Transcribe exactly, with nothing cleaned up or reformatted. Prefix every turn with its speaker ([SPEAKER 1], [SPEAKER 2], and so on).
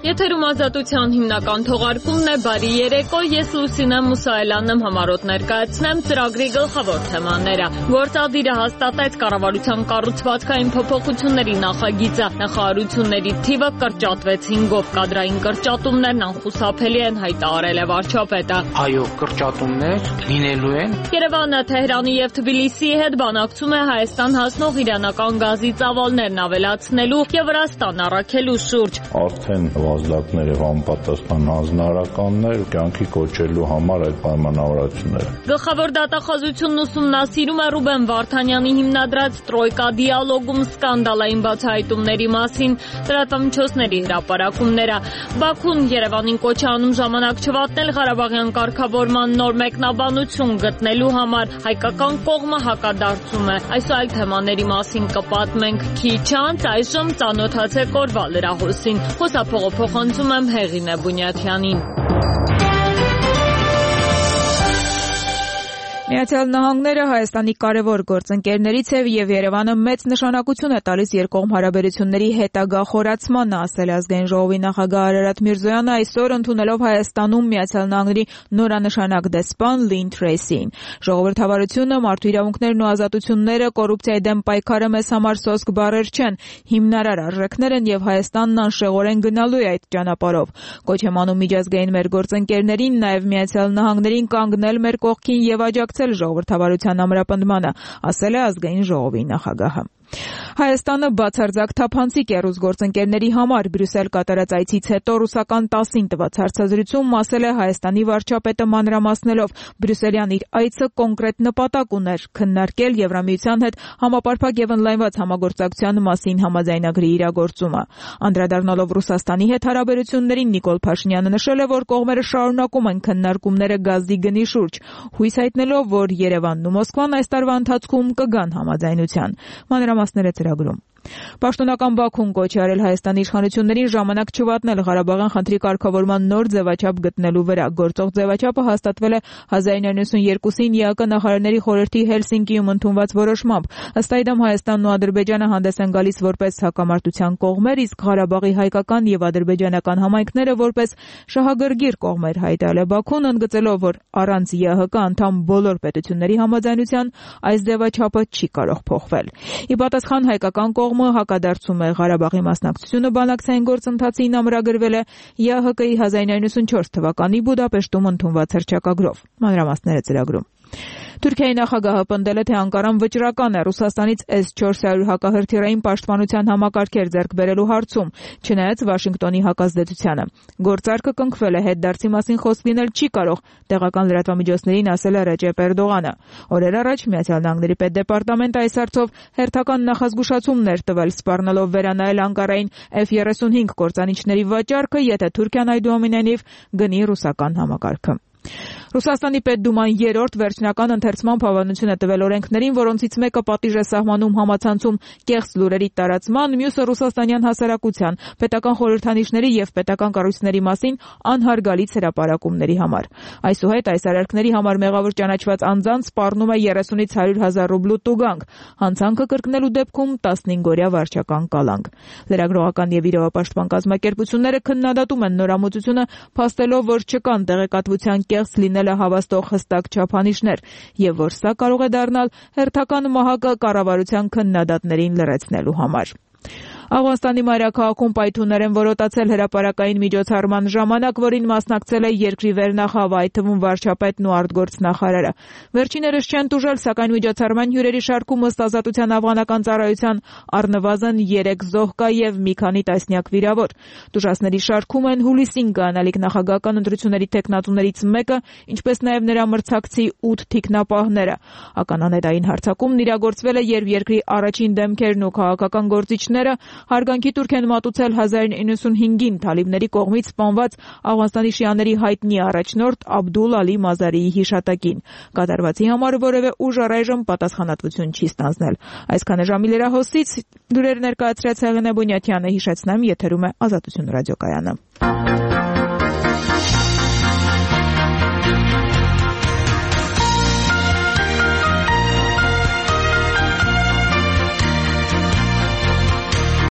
[SPEAKER 1] Եթերում ազատության հիմնական թողարկումն է, բարի երեկո, ես Լուսինե Մուսայելյանն եմ համառոտ ներկայացնեմ ծրագրի գլխավոր թեմաները։ Գործադիրը հաստատեց կառավարության կառուցվածքային փոփոխությունների նախագիծը, նախարարությունների թիվը կրճատվեց հինգով, կադրային կրճատումներն անխուսափելի են, հայտարարել է վարչապետը։
[SPEAKER 2] Այո, կրճատումներ լինելու են։
[SPEAKER 1] Երևանը Թեհրանի եւ Թբիլիսիի հետ բանակցում է Հայաստան հասնող իրանական գազի ծավալներն ավելացնելու եւ Վրաստան առաքելու շուրջ։
[SPEAKER 3] Արդեն վազդակներ եւ անպատասխան հանձնարարականներ կյանքի կոչելու համար այդ պայմանավորվածությունները։
[SPEAKER 1] Գլխավոր դատախազությունն ուսումնասիրում է Ռուբեն Վարդանյանի հիմնադրած Տրոյկա դիալոգում սկանդալային բացահայտումների մասին լրատվամիջոցների հրապարակումները։ Բաքուն Երևանին կոչ է անում ժամանակ չվատնել Ղարաբաղյան կարգավորման նոր մեկնաբանություն գտնելու համար, հայկական կողմը հակադարձում է։ Այս այլ թեմաների մասին կպատմենք քիչ անց, այժմ ծանոթացեք օրվա լրահոսին։ Խոսափողոփոխանցում եմ Հեղինե Բունյաթյանին։
[SPEAKER 4] Միացյալ Նահանգները Հայաստանի կարևոր գործընկերներից է եւ Երևանը մեծ նշանակություն է տալիս երկկողմ հարաբերությունների հետագա խորացմանը, ասել է Ազգային ժողովի նախագահ Արարատ Միրզոյանը այսօր ընդունելով Հայաստանում Միացյալ Նահանգների նորանշանակ դեսպան Լին Թրեյսին։ Ժողովրդավարությունը, մարդու իրավունքներն ու ազատությունները, կոռուպցիայի դեմ պայքարը մեզ համար սոսկ բառեր չեն, հիմնարար արժեքներ են եւ Հայաստանն անշեղորեն գնալու է այդ ճանապարհով։ Կոչ եմ անում միջազգային մեր գործընկերներին, նաեւ Միացյալ Նահանգներին կանգնել մեր կողքին եւ աջակցել ժողովրդավարության ամրապնդմանը, ասել է Ազգային ժողովի նախագահը։ Հայաստանը բացարձակ թափանցիկ է ռուս գործընկերների համար։ Բրյուսել կատարած այցից հետո ռուսական տասին տված հարցազրույցում ասել է Հայաստանի վարչապետը մանրամասնելով բրյուսելյան իր այցը կոնկրետ նպատակ ուներ՝ քննարկել Եվրամիության հետ համապարփակ եւ ընդլայնված համագործակցության մասին համաձայնագրի իրագործումը։ Անդրադառնալով Ռուսաստանի հետ հարաբերություններին Նիկոլ Փաշինյանը նշել է, որ կողմերը շարունակում են քննարկումները գազի գնի շուրջ, հույս հայտնելով, որ Երևանն ու Մոսկվան այս տարվա ընթացքում կգան համաձայնության։ Մանրամասները ծրագրում։ Պաշտոնական Բաքուն կոչ է արել Հայաստանի իշխանություններին ժամանակ չվատնել Ղարաբաղյան խնդրի կարգավորման նոր ձևաչափ գտնելու վրա։ Գործող ձևաչափը հաստատվել է հազար ինը նույնսուն երկուսին ԵԱԿ նախարարների խորհրդի Հելսինկիում ընդունված որոշմամբ։ Ըստ այդմ Հայաստանն ու Ադրբեջանը հանդես են գալիս որպես հակամարտության կողմեր, իսկ Ղարաբաղի հայկական եւ ադրբեջանական համայնքները որպես շահագրգիռ կողմեր, հայտարարել է Բաքուն, ընդգծելով, որ առանց ԵԱՀԿ անդամ բոլոր պետությունների համաձայնության այս ձևաչափը չի կարող փոխվել։ Ի պատասխան հայկական կողմը հակադարձում է Ղարաբաղի մասնակցությունը բանակցային գործընթացին ամրագրվել է ԵԱՀԿ-ի հազար ինը նույնսուն չորս թվականի Բուդապեշտում ընդունված հռչակագրով։ Մանրամասները ծրագրում։ Թուրքիայի նախագահը պնդել է, թե Անկարան վճռական է Ռուսաստանից էս չորս հարյուր հակահրթիռային պաշտպանության համակարգեր ձեռք բերելու հարցում, չնայած Վաշինգտոնի հակազդեցությանը։ Գործարքը կնքվել է, հետդարձի մասին խոսք լինել չի կարող, տեղական լրատվամիջոցներին ասել է Ռեջեփ Էրդողանը։ Օրեր առաջ Միացյալ Նահանգների պետդեպարտամենտը այս հարցով հերթական նախազգուշացումներ տվել, սպառնալով վերանայել Անկարային Էֆ երեսունհինգ կործանիչների վաճառքը, եթե Թուրքիան այդուամենայնիվ գնի ռուսական համակարգը։ Ռուսաստանի Պետդուման երրորդ վերջնական ընթերցման հավանություն է տվել օրենքներին, որոնցից մեկը պատիժ է սահմանում համացանցում կեղծ լուրերի տարածման, մյուսը ռուսաստանյան հասարակության, պետական խորհրդանիշների եւ պետական կառույցների մասին անհարգալից հրապարակումների համար։ Այսուհետ այս արարքների համար մեղավոր ճանաչված անձանց սպառնում է երեսունից հարյուր հազար ռուբլու տուգանք, հանցանքը կրկնելու դեպքում տասնհինգօրյա վարչական կալանք։ Լրագրողական եւ իրավապաշտպան կազմակերպությունները քննադատում են նորամուծությունը, փաստելով, որ չկան տեղեկատվության կեղծ լինելը հավաստող հստակ չափանիշներ եւ որ սա կարող է դառնալ հերթական մահակը կառավարության քննադատներին լրացնելու համար։ Աֆղանստանի մայրաքաղաքում պայթյուններ են որոտացել հրապարակային միջոցառման ժամանակ, որին մասնակցել է երկրի վերնախավը, այդ թվում վարչապետն ու արտգործնախարարը։ Վերջիներս չեն տուժել, սակայն միջոցառման հյուրերի շարքում ըստ Ազատության աֆղանական ծառայության առնվազն երեք զոհ կա եւ մի քանի տասնյակ վիրավոր։ Տուժածների շարքում են հուլիսին կանալիք նախագահական ընտրությունների տեխնատուներից մեկը, ինչպես նաեւ նրա մրցակցի ութ թիկնապահները։ Ականանետային հարձակումն իրագործվել է, երբ երկրի առաջին դեմքերն ու քաղաքական գործիչները հարգանքի տուրք են մատուցել հազար ինը նույնսունհինգին թալիբների կողմից սպանված Աֆղանստանի շիաների հայտնի առաջնորդ Աբդուլ Ալի Մազարիի հիշատակին։ Կատարվածի համար որևէ ուժ առայժմ պատասխանատվություն չի ստանձնել։ Այսքանը ժամի լրահոսից լուրեր ներկայացրեց Հեղինե Բունյաթյանը, հիշեցնեմ, եթերում է Ազատություն ռադիոկայանը։